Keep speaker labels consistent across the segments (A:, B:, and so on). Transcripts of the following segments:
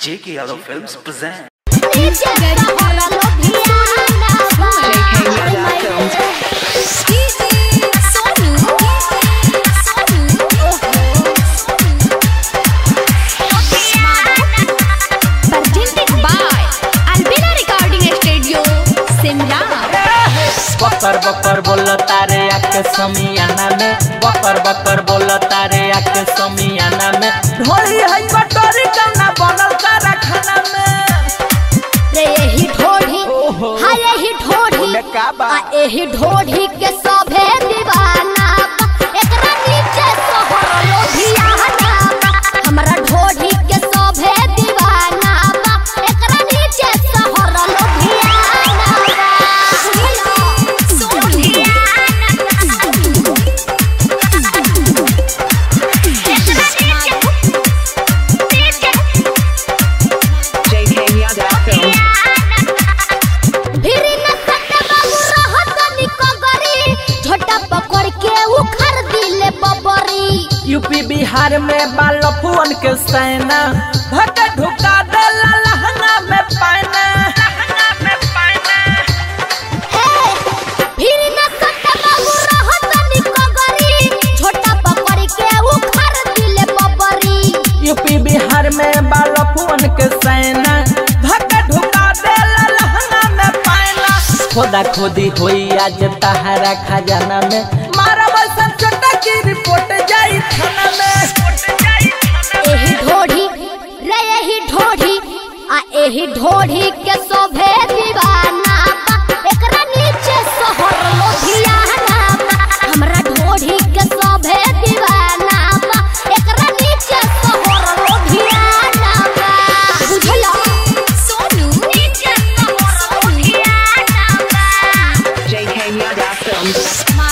A: JK Yadav Films present.
B: बकर बकर बोल तारे आके समियाना में, बकर बकर बोल तारे आके समियाना में। ढोली है कटोरी कना बनल तारा खाना में।
C: रे यही ढोढ़ी हां यही ढोढ़ी आ यही ढोढ़ी के सभे दीवाना एकरा नीचे शहर लोधियाना हमरा ढोढ़ी के सभे दीवाना एकरा नीचे शहर लोधियाना।
B: यूपी बिहार में बाल फोन के सेना धक ढुका देला लहंगा में पाना, लहंगा में पाना।
C: फिर न सत्ता बाबू रहत निकगरी छोटा पकड़ के उखड़ दिले बबरी।
B: यूपी बिहार में बाल फोन के सेना धक ढुका देला लहंगा में पाना। खोदा खोदी होई आज तहरा खजाना में, मारा बसन छोटा की रिपोर्ट जाई थाना में।
C: एही ढोढ़ी रे यही ढोढ़ी आ एही ढोढ़ी के सभे दीवाना एकरा नीचे शहर लोधियाना हमरा ढोढ़ी के सभे दीवाना एकरा नीचे शहर लोधियाना। बुझला सोनू नीचे शहर लोधियाना।
D: JK Yadav Films.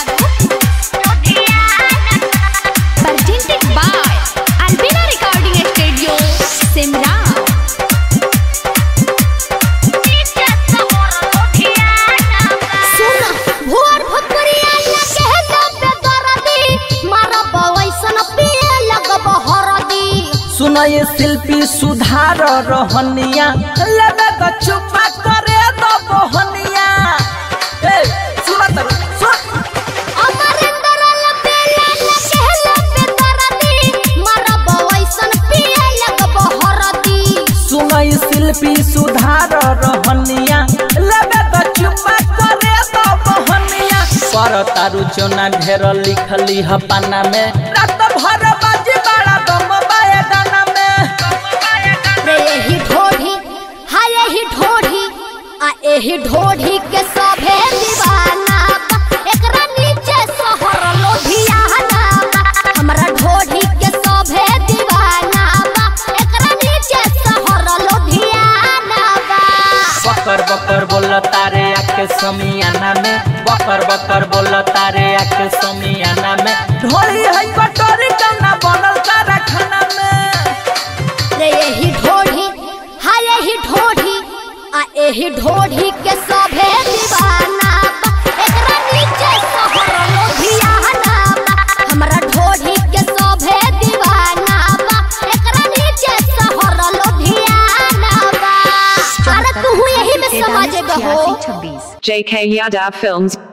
B: सुन ये शिल्पी सुधार रहनिया लगे तो चुपा करे तो बहनिया। ए सुन त सुन
C: अमरिंदर लपेला कहला पे दरदी मारा बवैसन पिए लगब हरदी।
B: सुन ये शिल्पी सुधार रहनिया लगे तो चुपा करे तो बहनिया। पर तारु चोना ढेर लिखली ह पाना में, रात भर बाजी बड़ा गम बाए गाना में।
C: रे यही ढोढ़ी हां यही ढोढ़ी आ यही ढोढ़ी के सभे दीवाना एकरा नीचे शहर लोधियाना हमरा ढोढ़ी के सभे दीवाना एकरा नीचे शहर लोधियाना।
B: बकर बकर बोल तारे आके समियाना में, बकर बकर बोल तारे आके समियाना में। ढोली है कटोरी कना बनल तारा खाना में।
C: रे यही ढोढ़ी हां यही ढोढ़ी आ यही ढोढ़ी के सभे दीवाना एकरा नीचे शहर लोधियाना हमरा ढोढ़ी के सभे दीवाना एकरा नीचे शहर लोधियाना। अरे तू यही में समझ गहो।
D: JK Yadav Films.